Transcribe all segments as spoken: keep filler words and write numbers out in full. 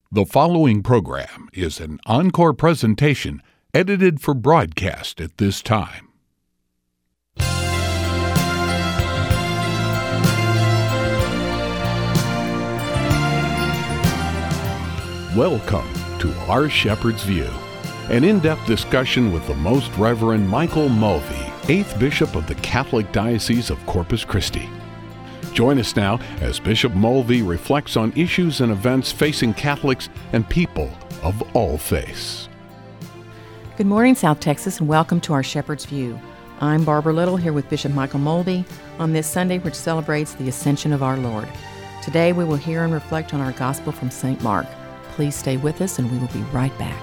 The following program is an encore presentation edited for broadcast at this time. Welcome to Our Shepherd's View, an in-depth discussion with the Most Reverend Michael Mulvey, eighth Bishop of the Catholic Diocese of Corpus Christi. Join us now as Bishop Mulvey reflects on issues and events facing Catholics and people of all faiths. Good morning, South Texas, and welcome to Our Shepherd's View. I'm Barbara Little here with Bishop Michael Mulvey on this Sunday, which celebrates the Ascension of our Lord. Today we will hear and reflect on our Gospel from Saint Mark. Please stay with us, and we will be right back.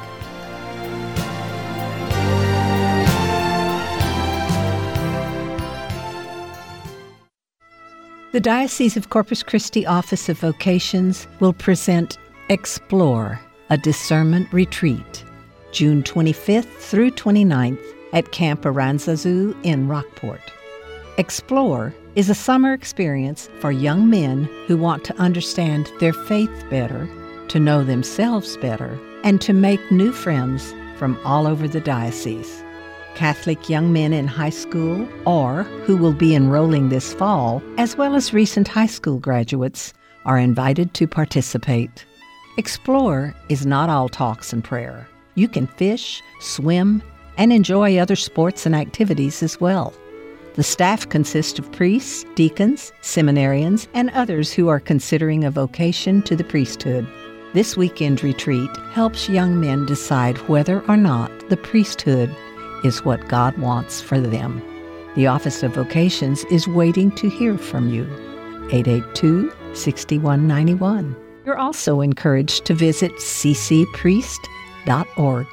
The Diocese of Corpus Christi Office of Vocations will present Explore, a Discernment Retreat, June twenty-fifth through twenty-ninth at Camp Aranzazu in Rockport. Explore is a summer experience for young men who want to understand their faith better, to know themselves better, and to make new friends from all over the diocese. Catholic young men in high school or who will be enrolling this fall, as well as recent high school graduates, are invited to participate. Explore is not all talks and prayer. You can fish, swim, and enjoy other sports and activities as well. The staff consists of priests, deacons, seminarians, and others who are considering a vocation to the priesthood. This weekend retreat helps young men decide whether or not the priesthood is what God wants for them. The Office of Vocations is waiting to hear from you. eight eight two, six one nine one. You're also encouraged to visit c c priest dot org.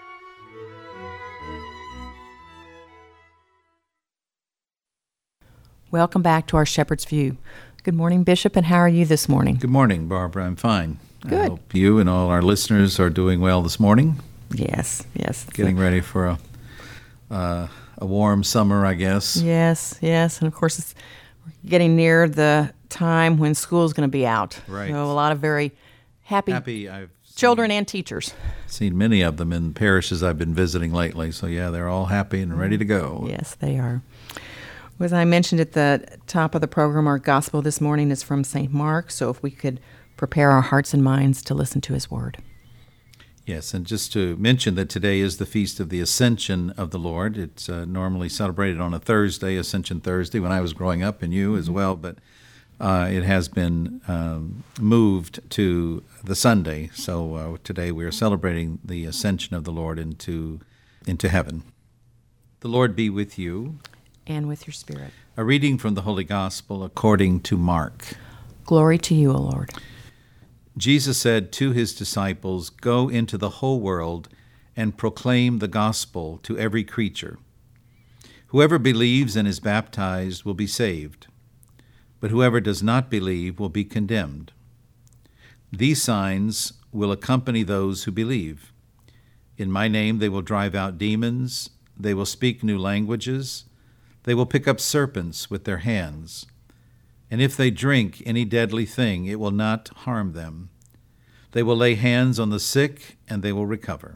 Welcome back to Our Shepherd's View. Good morning, Bishop, and how are you this morning? Good morning, Barbara. I'm fine. Good. I hope you and all our listeners are doing well this morning. Yes, yes. Getting ready for a uh, a warm summer, I guess. Yes, yes. And of course, it's getting near the time when school's going to be out. Right. So a lot of very happy, Happy. I've children seen, and teachers. seen many of them in parishes I've been visiting lately. So, yeah, they're all happy and ready to go. Yes, they are. As I mentioned at the top of the program, our gospel this morning is from Saint Mark. So if we could prepare our hearts and minds to listen to his word. Yes, and just to mention that today is the Feast of the Ascension of the Lord. It's uh, normally celebrated on a Thursday, Ascension Thursday, when I was growing up, and you as well, but uh, it has been um, moved to the Sunday. So uh, today we are celebrating the Ascension of the Lord into, into heaven. The Lord be with you. And with your spirit. A reading from the Holy Gospel according to Mark. Glory to you, O Lord. Jesus said to his disciples, "Go into the whole world and proclaim the gospel to every creature. Whoever believes and is baptized will be saved, but whoever does not believe will be condemned. These signs will accompany those who believe. In my name they will drive out demons, they will speak new languages, they will pick up serpents with their hands. And if they drink any deadly thing, it will not harm them. They will lay hands on the sick, and they will recover."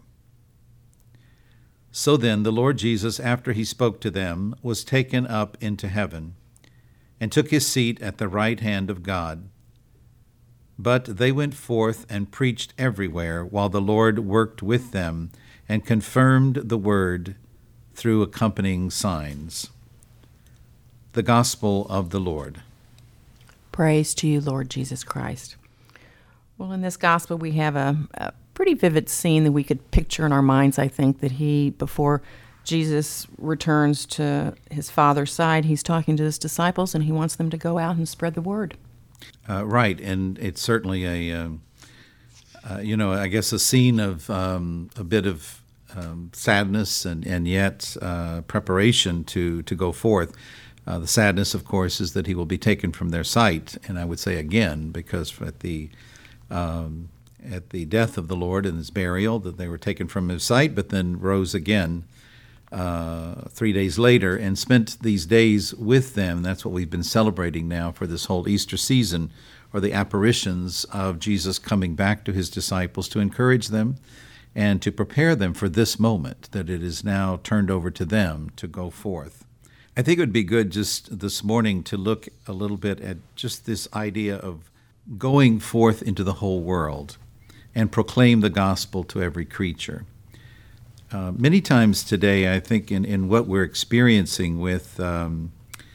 So then the Lord Jesus, after he spoke to them, was taken up into heaven, and took his seat at the right hand of God. But they went forth and preached everywhere, while the Lord worked with them, and confirmed the word through accompanying signs. The Gospel of the Lord. Praise to you, Lord Jesus Christ. Well, in this gospel, we have a, a pretty vivid scene that we could picture in our minds, I think, that he, before Jesus returns to his Father's side, he's talking to his disciples, and he wants them to go out and spread the word. Uh, right, and it's certainly a, uh, uh, you know, I guess a scene of um, a bit of um, sadness and, and yet uh, preparation to, to go forth. Uh, the sadness, of course, is that he will be taken from their sight, and I would say again, because at the um, at the death of the Lord and his burial, that they were taken from his sight, but then rose again uh, three days later and spent these days with them. That's what we've been celebrating now for this whole Easter season, or the apparitions of Jesus coming back to his disciples to encourage them and to prepare them for this moment, that it is now turned over to them to go forth. I think it would be good just this morning to look a little bit at just this idea of going forth into the whole world and proclaim the gospel to every creature. Uh, many times today, I think in, in what we're experiencing with, um,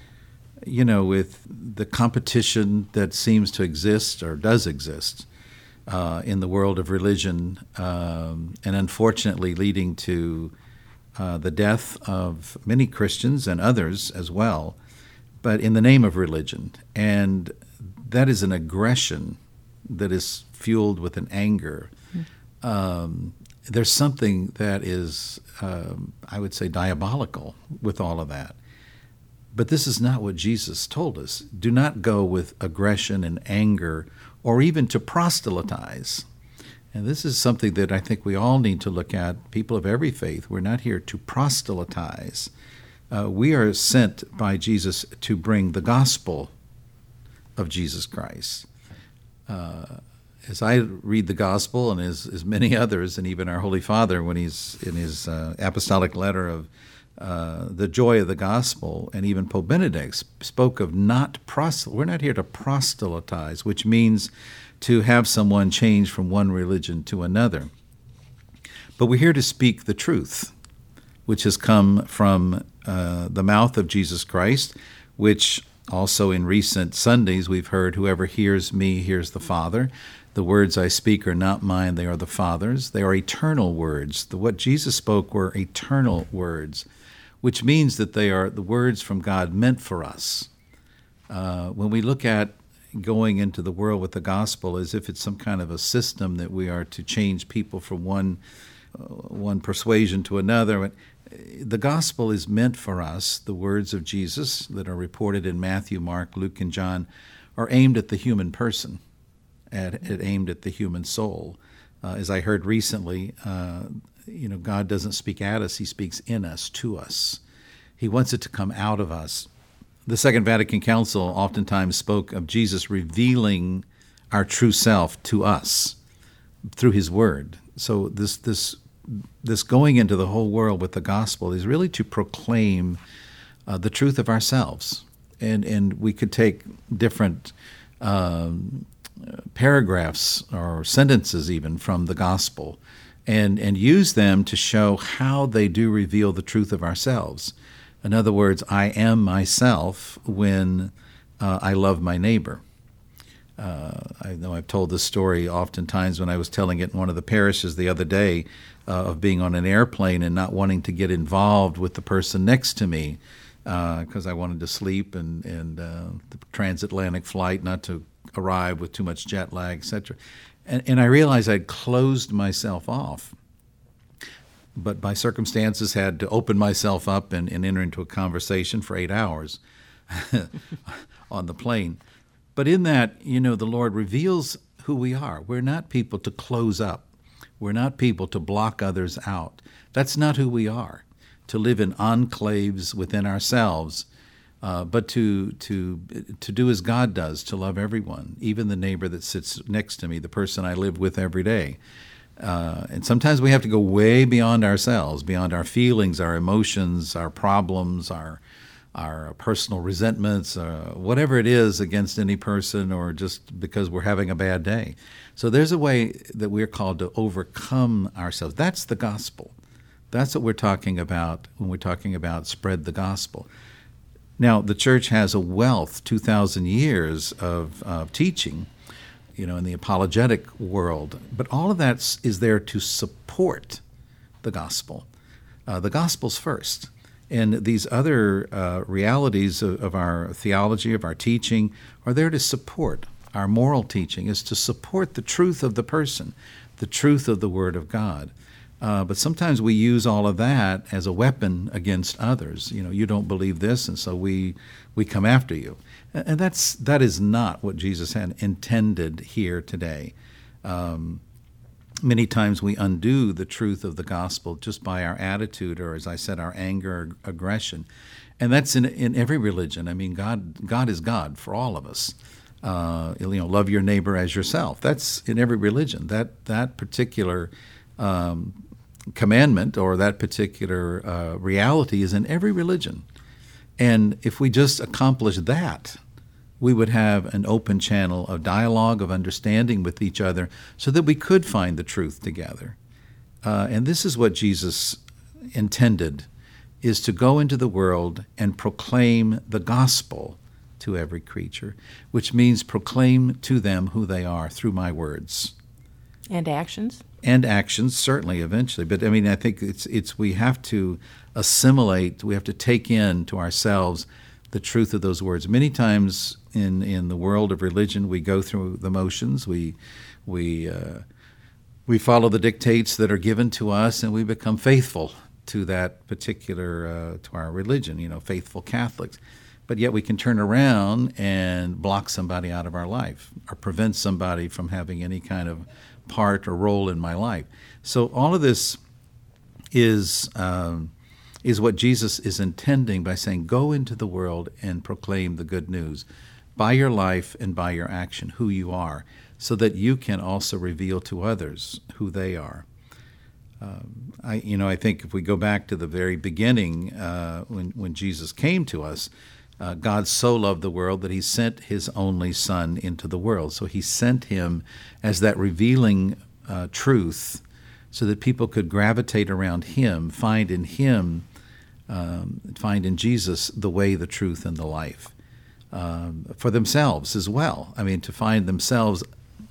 you know, with the competition that seems to exist or does exist uh, in the world of religion, um, and unfortunately leading to uh, the death of many Christians and others as well, but in the name of religion. And that is an aggression that is fueled with an anger. Mm. Um, there's something that is, um, I would say, diabolical with all of that. But this is not what Jesus told us. Do not go with aggression and anger or even to proselytize. And this is something that I think we all need to look at, people of every faith. We're not here to proselytize. Uh, we are sent by Jesus to bring the gospel of Jesus Christ. Uh, as I read the gospel, and as, as many others, and even our Holy Father, when he's in his uh, apostolic letter of uh, the joy of the gospel, and even Pope Benedict spoke of not proselytize. We're not here to proselytize, which means to have someone change from one religion to another. But we're here to speak the truth, which has come from uh, the mouth of Jesus Christ, which also in recent Sundays we've heard, whoever hears me hears the Father. The words I speak are not mine, they are the Father's. They are eternal words. The, what Jesus spoke were eternal words, which means that they are the words from God meant for us. Uh, when we look at going into the world with the gospel as if it's some kind of a system that we are to change people from one uh, one persuasion to another, the gospel is meant for us. The words of Jesus that are reported in Matthew, Mark, Luke, and John are aimed at the human person, at, at aimed at the human soul. Uh, as I heard recently, uh, you know, God doesn't speak at us, he speaks in us, to us. He wants it to come out of us. The Second Vatican Council oftentimes spoke of Jesus revealing our true self to us through his word. So this this this going into the whole world with the gospel is really to proclaim uh, the truth of ourselves. And and we could take different um, paragraphs or sentences even from the gospel and, and use them to show how they do reveal the truth of ourselves. In other words, I am myself when uh, I love my neighbor. Uh, I know I've told this story oftentimes when I was telling it in one of the parishes the other day uh, of being on an airplane and not wanting to get involved with the person next to me because uh, I wanted to sleep and, and uh, the transatlantic flight not to arrive with too much jet lag, et cetera. And, and I realized I'd closed myself off. But by circumstances had to open myself up and, and enter into a conversation for eight hours on the plane. But in that, you know, the Lord reveals who we are. We're not people to close up. We're not people to block others out. That's not who we are, to live in enclaves within ourselves, uh, but to to to do as God does, to love everyone, even the neighbor that sits next to me, the person I live with every day. Uh, and sometimes we have to go way beyond ourselves, beyond our feelings, our emotions, our problems, our our personal resentments, uh, whatever it is against any person or just because we're having a bad day. So there's a way that we're called to overcome ourselves. That's the gospel. That's what we're talking about when we're talking about spread the gospel. Now, the church has a wealth, two thousand years of uh, teaching, you know, in the apologetic world. But all of that is there to support the gospel. Uh, the gospel's first. And these other uh, realities of, of our theology, of our teaching, are there to support. Our moral teaching is to support the truth of the person, the truth of the Word of God. Uh, but sometimes we use all of that as a weapon against others. You know, you don't believe this, and so we we come after you. And that's that is not what Jesus had intended here today. Um, many times we undo the truth of the gospel just by our attitude, or as I said, our anger, or aggression. And that's in in every religion. I mean, God God is God for all of us. uh, you know, love your neighbor as yourself. That's in every religion. That that particular um, commandment or that particular uh, reality is in every religion. And if we just accomplish that, we would have an open channel of dialogue, of understanding with each other, so that we could find the truth together. Uh, and this is what Jesus intended, is to go into the world and proclaim the gospel to every creature, which means proclaim to them who they are through my words. And actions? And actions, certainly, eventually. But, I mean, I think it's it's we have to assimilate, we have to take in to ourselves the truth of those words. Many times in, in the world of religion, we go through the motions, we we uh, we follow the dictates that are given to us, and we become faithful to that particular, uh, to our religion, you know, faithful Catholics. But yet we can turn around and block somebody out of our life or prevent somebody from having any kind of part or role in my life. So all of this is um, is what Jesus is intending by saying, go into the world and proclaim the good news by your life and by your action, who you are, so that you can also reveal to others who they are. Um, I, you know, I think if we go back to the very beginning, uh, when when Jesus came to us, uh, God so loved the world that He sent His only Son into the world. So He sent Him as that revealing uh, truth, so that people could gravitate around Him, find in Him, um, find in Jesus the way, the truth, and the life um, for themselves as well. I mean, to find themselves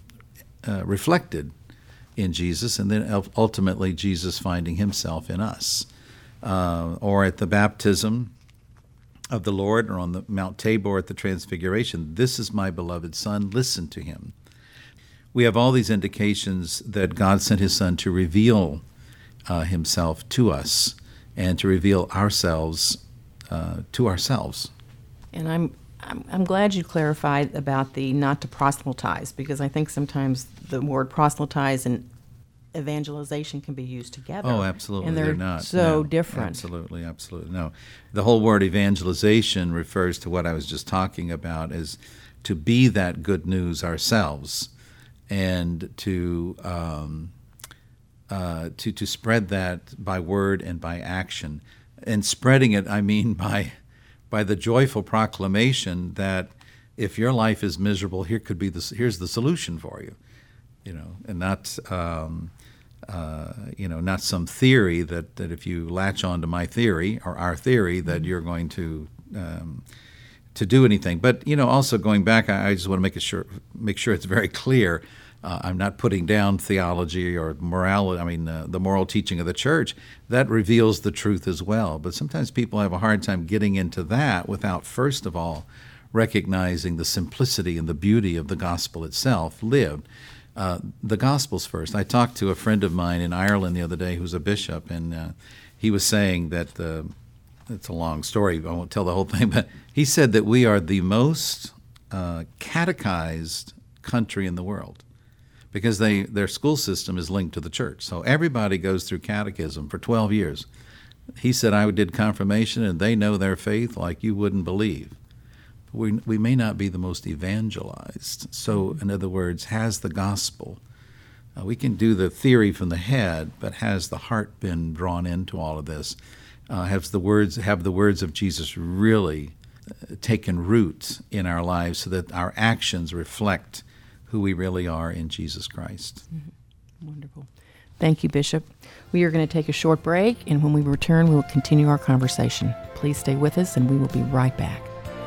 uh, reflected in Jesus, and then ultimately Jesus finding Himself in us. Uh, or at the baptism of the Lord, or on the Mount Tabor at the Transfiguration, this is my beloved Son, listen to Him. We have all these indications that God sent His Son to reveal uh, Himself to us and to reveal ourselves uh, to ourselves. And I'm, I'm I'm glad you clarified about the not to proselytize, because I think sometimes the word proselytize and evangelization can be used together. Oh, absolutely. And they're, they're not. so no, different. Absolutely, absolutely. No. The whole word evangelization refers to what I was just talking about, as to be that good news ourselves, and to um, uh, to to spread that by word and by action. And spreading it, I mean by by the joyful proclamation that if your life is miserable, here could be the here's the solution for you, you know, and not um, uh, you know not some theory that, that if you latch on to my theory or our theory that you're going to um, to do anything. But you know, also going back, I, I just want to make it sure make sure it's very clear. Uh, I'm not putting down theology or morality, I mean, uh, the moral teaching of the church. That reveals the truth as well. But sometimes people have a hard time getting into that without, first of all, recognizing the simplicity and the beauty of the gospel itself lived. Uh, the gospel's first. I talked to a friend of mine in Ireland the other day who's a bishop, and uh, he was saying that, uh, it's a long story, I won't tell the whole thing, but he said that we are the most uh, catechized country in the world, because they their school system is linked to the church. So everybody goes through catechism for twelve years. He said, I did confirmation, and they know their faith like you wouldn't believe. We, we may not be the most evangelized. So, in other words, has the gospel. Uh, we can do the theory from the head, but has the heart been drawn into all of this? Uh, has the words, have the words of Jesus really uh, taken root in our lives, so that our actions reflect who we really are in Jesus Christ? Mm-hmm. Wonderful. Thank you, Bishop. We are going to take a short break, and when we return, we will continue our conversation. Please stay with us, and we will be right back.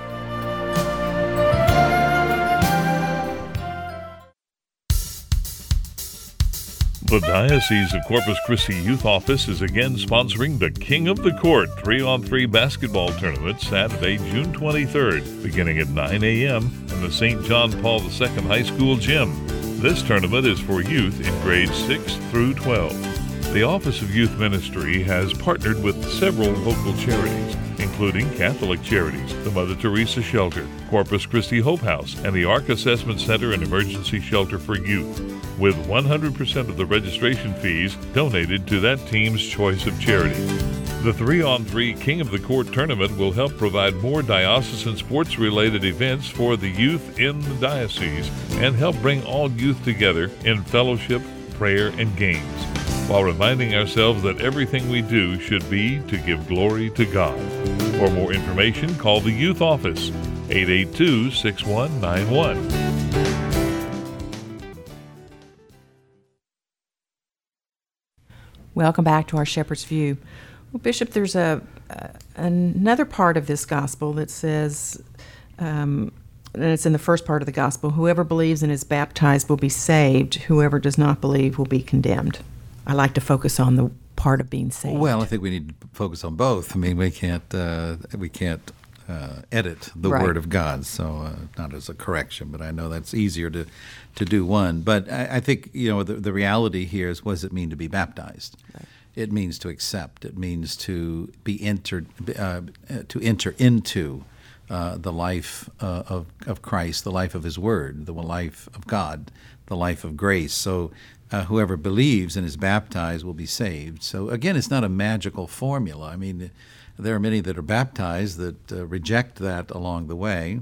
The Diocese of Corpus Christi Youth Office is again sponsoring the King of the Court three on three basketball tournament Saturday, June twenty-third, beginning at nine a.m. in the Saint John Paul the Second High School gym. This tournament is for youth in grades six through twelve. The Office of Youth Ministry has partnered with several local charities, including Catholic Charities, the Mother Teresa Shelter, Corpus Christi Hope House, and the Ark Assessment Center and Emergency Shelter for Youth, with one hundred percent of the registration fees donated to that team's choice of charity. The three on three King of the Court tournament will help provide more diocesan sports-related events for the youth in the diocese and help bring all youth together in fellowship, prayer, and games, while reminding ourselves that everything we do should be to give glory to God. For more information, call the Youth Office, eight eight two, six one nine one. Welcome back to our Shepherd's View. Well, Bishop, there's a uh, another part of this gospel that says, um, and it's in the first part of the gospel, whoever believes and is baptized will be saved. Whoever does not believe will be condemned. I like to focus on the part of being saved. Well, I think we need to focus on both. I mean, we can't uh, we can't uh, edit the Right. Word of God, so uh, not as a correction, but I know that's easier to, to do one. But I, I think, you know, the, the reality here is, what does it mean to be baptized? Right. It means to accept. It means to be entered, uh, to enter into uh, the life uh, of of Christ, the life of His Word, the life of God, the life of grace. So uh, whoever believes and is baptized will be saved. So again, it's not a magical formula. I mean, there are many that are baptized that uh, reject that along the way,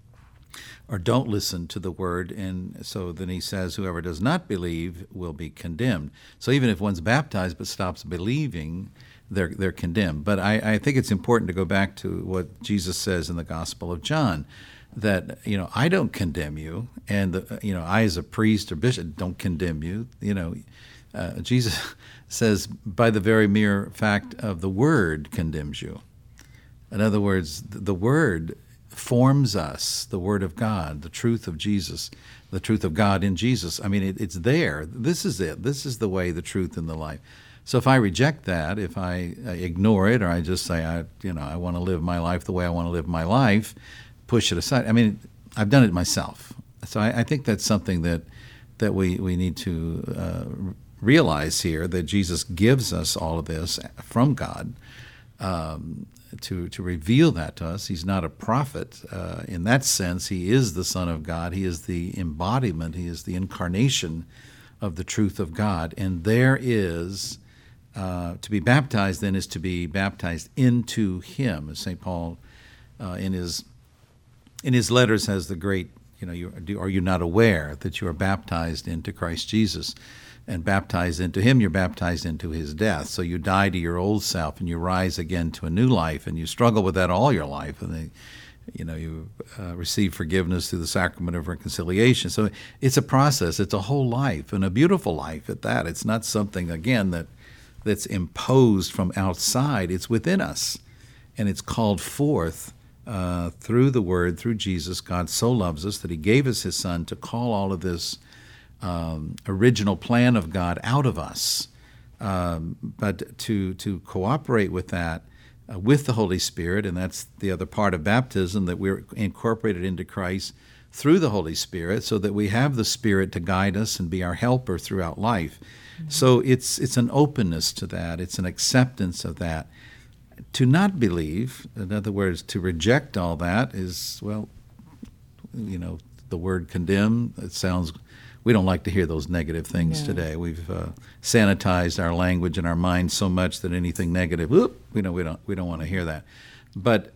or don't listen to the word, and so then he says, whoever does not believe will be condemned. So even if one's baptized but stops believing, they're they're condemned. But I, I think it's important to go back to what Jesus says in the Gospel of John, that, you know, I don't condemn you, and the, you know, I as a priest or bishop don't condemn you. You know, uh, Jesus says, by the very mere fact of the word condemns you. In other words, the word forms us, the Word of God, the truth of Jesus, the truth of God in Jesus. I mean, it, it's there. This is it. This is the way, the truth, and the life. So if I reject that, if I, I ignore it, or I just say, I, you know, I want to live my life the way I want to live my life, push it aside. I mean, I've done it myself. So I, I think that's something that that we we need to uh, realize here, that Jesus gives us all of this from God. Um, to to reveal that to us. He's not a prophet. Uh, in that sense, he is the Son of God. He is the embodiment. He is the incarnation of the truth of God. And there is, uh, to be baptized then is to be baptized into him. As Saint Paul uh, in his in his letters has the great, you know, you, are you not aware that you are baptized into Christ Jesus? And baptized into him, you're baptized into his death. So you die to your old self, and you rise again to a new life, and you struggle with that all your life. And they, you know, you uh, receive forgiveness through the sacrament of reconciliation. So it's a process. It's a whole life, and a beautiful life at that. It's not something, again, that that's imposed from outside. It's within us, and it's called forth uh, through the Word, through Jesus. God so loves us that he gave us his Son to call all of this Um, original plan of God out of us, um, but to to cooperate with that, uh, with the Holy Spirit, and that's the other part of baptism, that we're incorporated into Christ through the Holy Spirit, so that we have the Spirit to guide us and be our helper throughout life. Mm-hmm. So it's it's an openness to that, it's an acceptance of that. To not believe, in other words, to reject all that is, well, you know, the word condemn, it sounds, we don't like to hear those negative things No. today. We've uh, sanitized our language and our minds so much that anything negative, whoop, we know we don't we don't want to hear that. But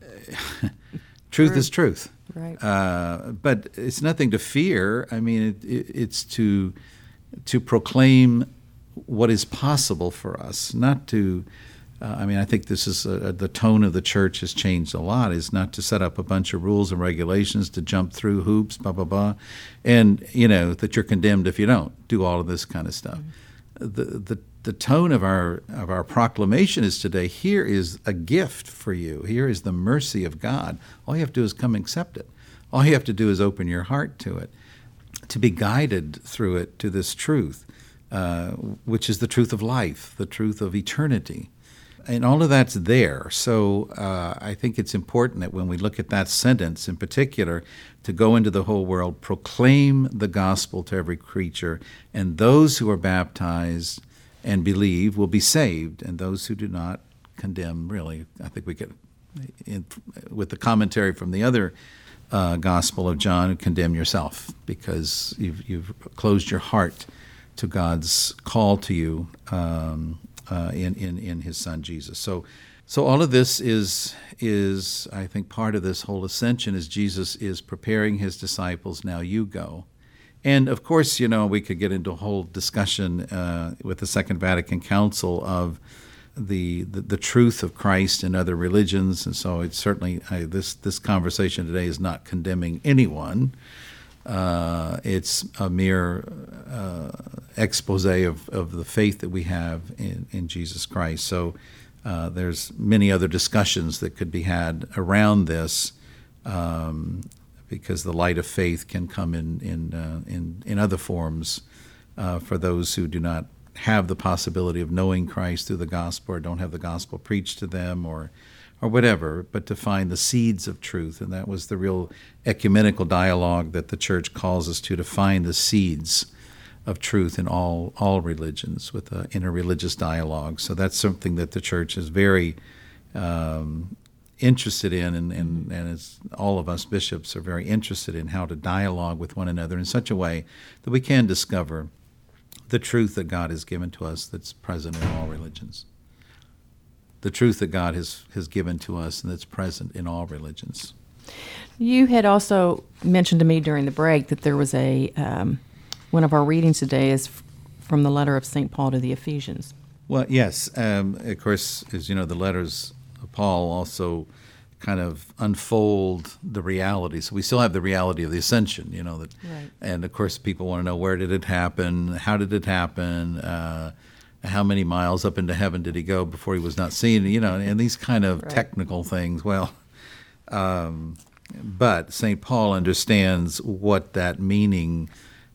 truth True. is truth. Right. Uh, but it's nothing to fear. I mean, it, it, it's to to proclaim what is possible for us, not to. Uh, I mean, I think this is uh, the tone of the church has changed a lot, is not to set up a bunch of rules and regulations to jump through hoops, blah, blah, blah, and, you know, that you're condemned if you don't do all of this kind of stuff. Mm-hmm. The, the the tone of our of our proclamation is today, here is a gift for you. Here is the mercy of God. All you have to do is come accept it. All you have to do is open your heart to it, to be guided through it to this truth, uh, which is the truth of life, the truth of eternity. And all of that's there. So uh, I think it's important that when we look at that sentence in particular, to go into the whole world, proclaim the gospel to every creature, and those who are baptized and believe will be saved, and those who do not, condemn. Really, I think we could, in, with the commentary from the other uh, Gospel of John, condemn yourself, because you've, you've closed your heart to God's call to you um, uh, in, in, in his Son Jesus. So So all of this is, is I think, part of this whole ascension is Jesus is preparing his disciples, now you go. And, of course, you know, we could get into a whole discussion uh, with the Second Vatican Council of the, the the truth of Christ in other religions. And so it's certainly, I, this, this conversation today is not condemning anyone. Uh, it's a mere uh, expose of, of the faith that we have in, in Jesus Christ. So uh, there's many other discussions that could be had around this, um, because the light of faith can come in in uh, in, in other forms uh, for those who do not have the possibility of knowing Christ through the gospel, or don't have the gospel preached to them, or or whatever, but to find the seeds of truth. And that was the real ecumenical dialogue that the church calls us to, to find the seeds of truth in all all religions with an interreligious dialogue. So that's something that the church is very um, interested in, and, and, and as all of us bishops are very interested in, how to dialogue with one another in such a way that we can discover the truth that God has given to us that's present in all religions. The truth that God has, has given to us and that's present in all religions. You had also mentioned to me during the break that there was a, um, one of our readings today is f- from the letter of Saint Paul to the Ephesians. Well, yes. Um, of course, as you know, the letters of Paul also kind of unfold the reality. So we still have the reality of the ascension, you know, that, right. And of course people want to know, where did it happen? How did it happen? Uh, how many miles up into heaven did he go before he was not seen? You know, and these kind of right. technical things. Well, um, but Saint Paul understands what that meaning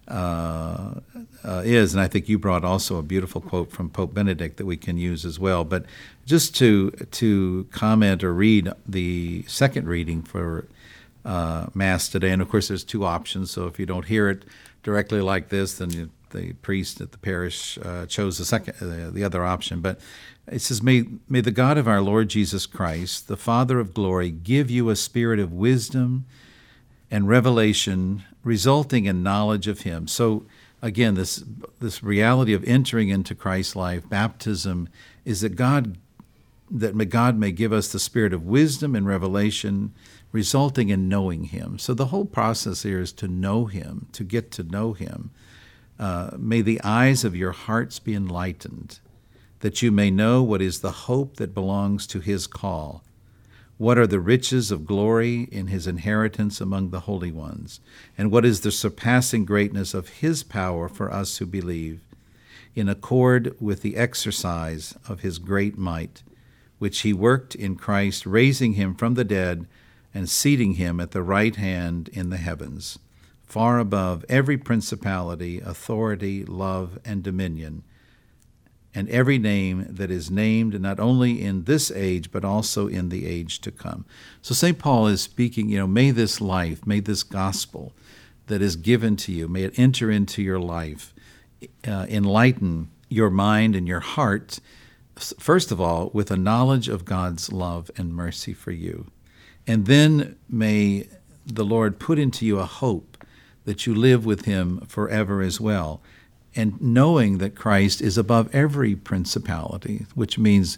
uh, uh, is, and I think you brought also a beautiful quote from Pope Benedict that we can use as well. But just to to comment or read the second reading for uh, Mass today, and of course there's two options. So if you don't hear it directly like this, then you, the priest at the parish uh, chose the second, uh, the other option. But it says, may, may the God of our Lord Jesus Christ, the Father of glory, give you a spirit of wisdom and revelation resulting in knowledge of him. So again, this this reality of entering into Christ's life, baptism, is that God that may God may give us the spirit of wisdom and revelation resulting in knowing him. So the whole process here is to know him, to get to know him. Uh, may the eyes of your hearts be enlightened, that you may know what is the hope that belongs to his call. What are the riches of glory in his inheritance among the holy ones? And what is the surpassing greatness of his power for us who believe, in accord with the exercise of his great might, which he worked in Christ, raising him from the dead and seating him at the right hand in the heavens, far above every principality, authority, love, and dominion, and every name that is named not only in this age, but also in the age to come. So Saint Paul is speaking, you know, may this life, may this gospel that is given to you, may it enter into your life, uh, enlighten your mind and your heart, first of all, with a knowledge of God's love and mercy for you. And then may the Lord put into you a hope that you live with him forever as well. And knowing that Christ is above every principality, which means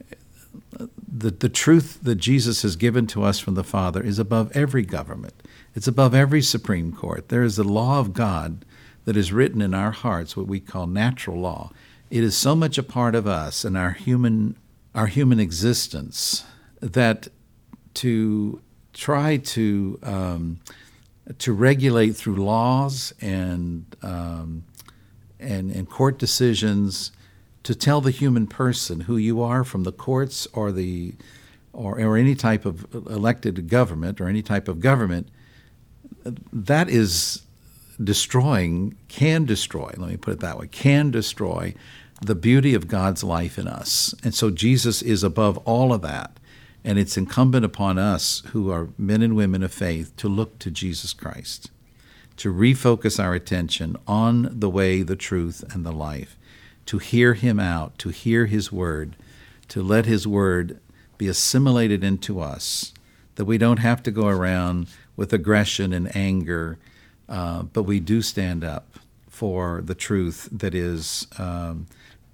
that the truth that Jesus has given to us from the Father is above every government. It's above every Supreme Court. There is the law of God that is written in our hearts, what we call natural law. It is so much a part of us and our human, our human existence that to try to um, to regulate through laws and um, And, and court decisions, to tell the human person who you are from the courts or the or, or any type of elected government or any type of government, that is destroying, can destroy, let me put it that way, can destroy the beauty of God's life in us. And so Jesus is above all of that. And it's incumbent upon us who are men and women of faith to look to Jesus Christ, to refocus our attention on the way, the truth, and the life, to hear him out, to hear his word, to let his word be assimilated into us, that we don't have to go around with aggression and anger, uh, but we do stand up for the truth that is um,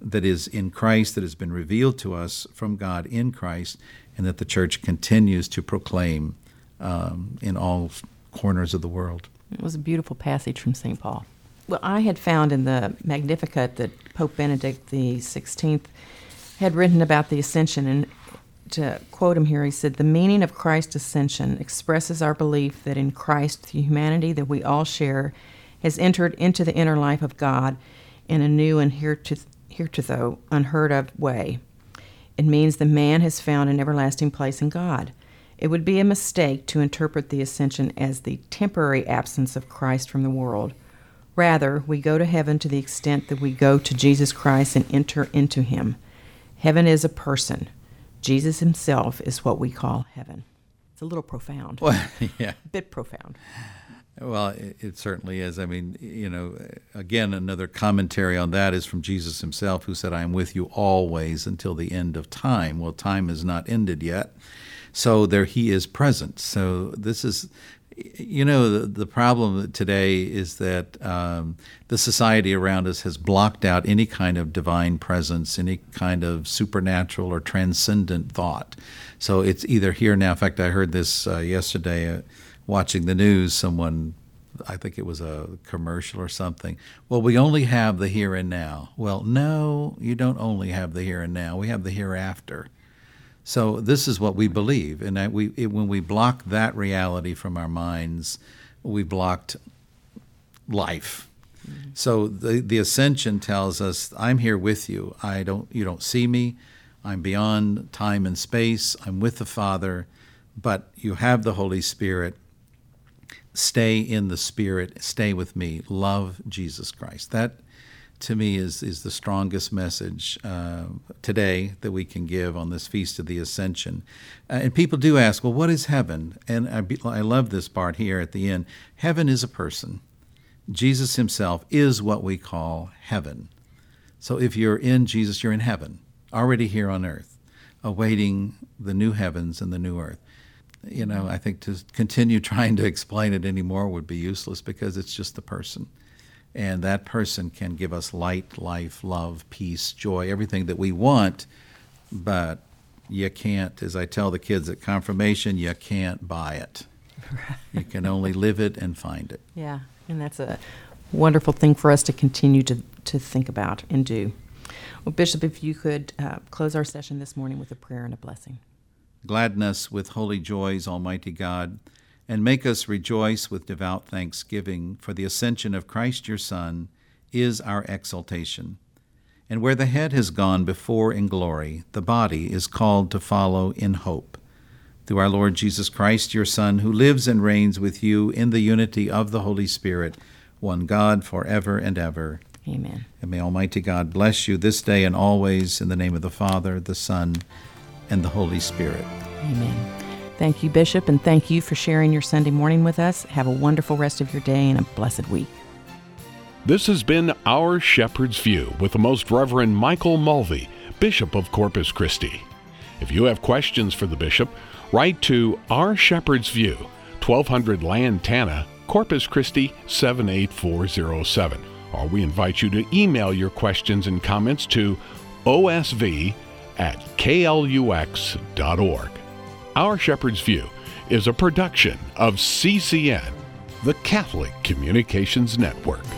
that is in Christ, that has been revealed to us from God in Christ, and that the church continues to proclaim um, in all corners of the world. It was a beautiful passage from Saint Paul. Well, I had found in the Magnificat that Pope Benedict the sixteenth had written about the Ascension, and to quote him here, he said, "The meaning of Christ's ascension expresses our belief that in Christ the humanity that we all share has entered into the inner life of God in a new and heretofore unheard of way. It means the man has found an everlasting place in God. It would be a mistake to interpret the ascension as the temporary absence of Christ from the world. Rather, we go to heaven to the extent that we go to Jesus Christ and enter into him. Heaven is a person. Jesus himself is what we call heaven." It's a little profound. Well, yeah. A bit profound. Well, it, it certainly is. I mean, you know, again, another commentary on that is from Jesus himself, who said, "I am with you always until the end of time." Well, time is not ended yet. So there he is present. So this is, you know, the, the problem today is that um, the society around us has blocked out any kind of divine presence, any kind of supernatural or transcendent thought. So it's either here now. In fact, I heard this uh, yesterday uh, watching the news. Someone, I think it was a commercial or something. Well, we only have the here and now. Well, no, you don't only have the here and now. We have the hereafter. So this is what we believe, and that we it, when we block that reality from our minds, we blocked life. Mm-hmm. So the the ascension tells us, "I'm here with you. I don't you don't see me. I'm beyond time and space. I'm with the Father, but you have the Holy Spirit. Stay in the Spirit. Stay with me. Love Jesus Christ." That, to me, is is the strongest message uh, today that we can give on this Feast of the Ascension. Uh, and people do ask, well, what is heaven? And I, be, I love this part here at the end. Heaven is a person. Jesus himself is what we call heaven. So if you're in Jesus, you're in heaven, already here on earth, awaiting the new heavens and the new earth. You know, I think to continue trying to explain it anymore would be useless, because it's just the person. And that person can give us light, life, love, peace, joy, everything that we want. But you can't, as I tell the kids at confirmation, you can't buy it. You can only live it and find it. Yeah, and that's a wonderful thing for us to continue to, to think about and do. Well, Bishop, if you could uh, close our session this morning with a prayer and a blessing. Gladden us with holy joys, Almighty God, and make us rejoice with devout thanksgiving, for the ascension of Christ your Son is our exaltation. And where the head has gone before in glory, the body is called to follow in hope. Through our Lord Jesus Christ, your Son, who lives and reigns with you in the unity of the Holy Spirit, one God, forever and ever. Amen. And may Almighty God bless you this day and always, in the name of the Father, the Son, and the Holy Spirit. Amen. Thank you, Bishop, and thank you for sharing your Sunday morning with us. Have a wonderful rest of your day and a blessed week. This has been Our Shepherd's View with the Most Reverend Michael Mulvey, Bishop of Corpus Christi. If you have questions for the Bishop, write to Our Shepherd's View, twelve hundred Lantana, Corpus Christi seven eight four zero seven. Or we invite you to email your questions and comments to O S V at K L U X dot org. Our Shepherd's View is a production of C C N, the Catholic Communications Network.